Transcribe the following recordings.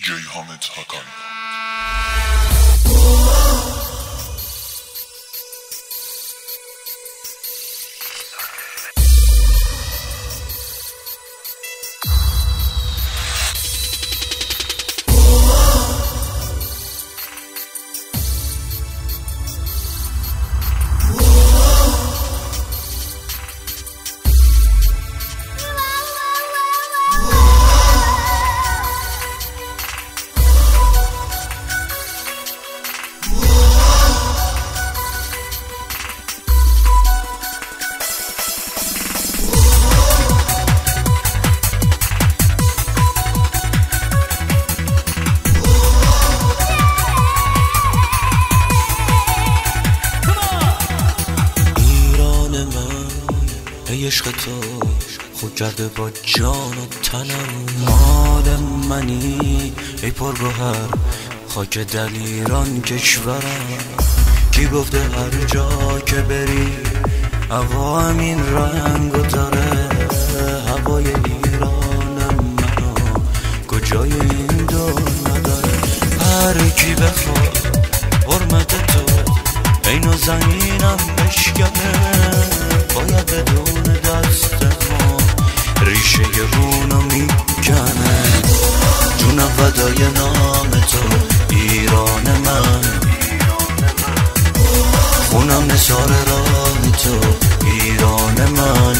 DJ Hamid Hakan. عشق تو خود کرده با جان و تنم، مال منی ای پرگوهر خاک دلیران کشورم. کی گفته هر جا که بری هوا همین رنگو داره؟ هوای ایرانم منو کجای این دنیا داره؟ هر کی بخواد حرمت تو اینو زمینم بشکنه، باید بدون دست ما ریشه رونو میکنه. جونم فدای نام تو ایران من، خونم نثار راه تو ایران من.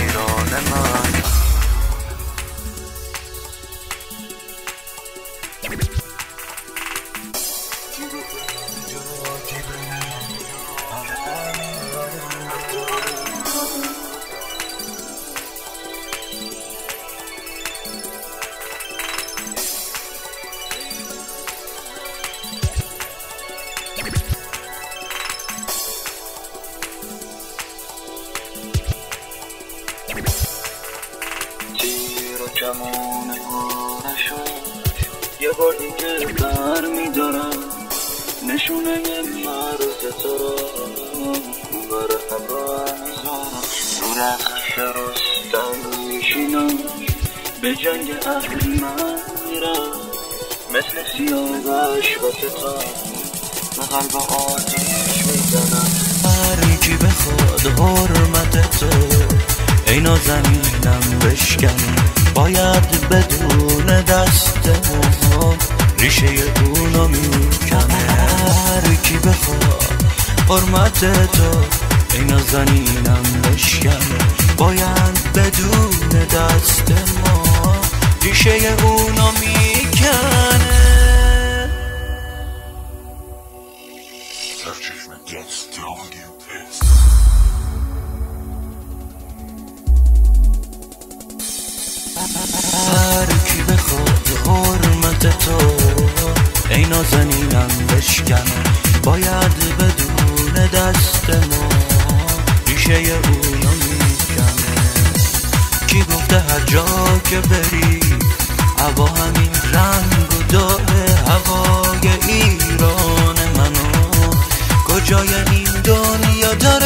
کمون هارشو یه بار دیگه بر میدارم، نشونه مرز تو را بر هوا میزارم. رو رخش رستم میشینم، به جنگ اهل من میرم، مثل سیاوش با ستام به قلب آتیش میزنم. هر کی بخواد حرمت تو اینو زمینم بشکنه، باید بدون دست ما ریشه اونو میکنه. هر کی بخواد حرمت تو اینو زمینم بشکنه، باید بدون دست ما ریشه اونو میکنه. هر کی بخواد حرمت تو اینو زمینم بشکنه، باید بدون دست ما ریشه اونو میکنه. کی گفته هر جا که بری هوا همین رنگ و داره؟ هوای ایران منو کجای این دنیا داره؟